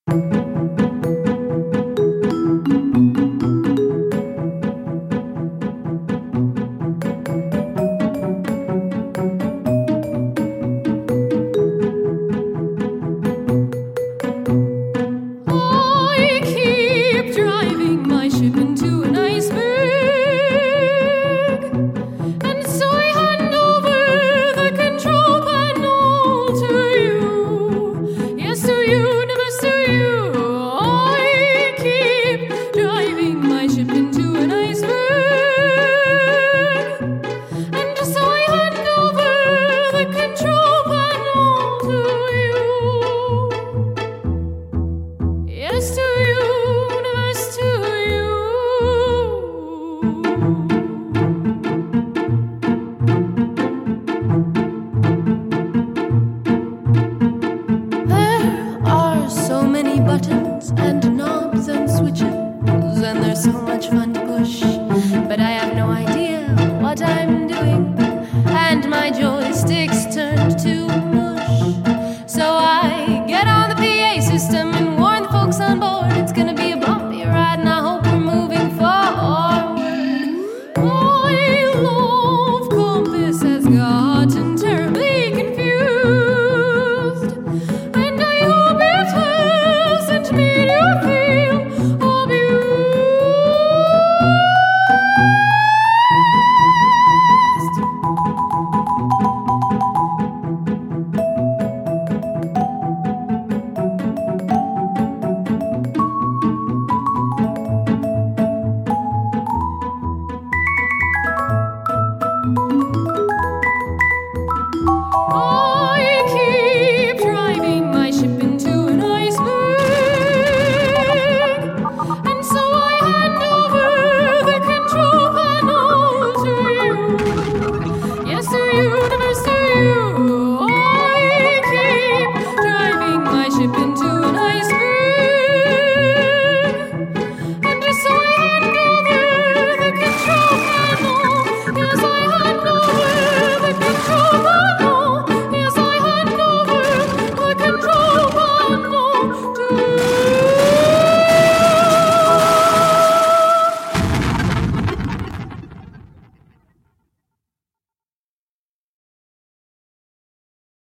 I keep driving my ship into an iceberg, and so I hand over the control panel to you. Yes, to you, never to you. I keep driving my ship into an iceberg, and so I hand over the control panel to you. Yes, to universe, to you. There are so many buttons and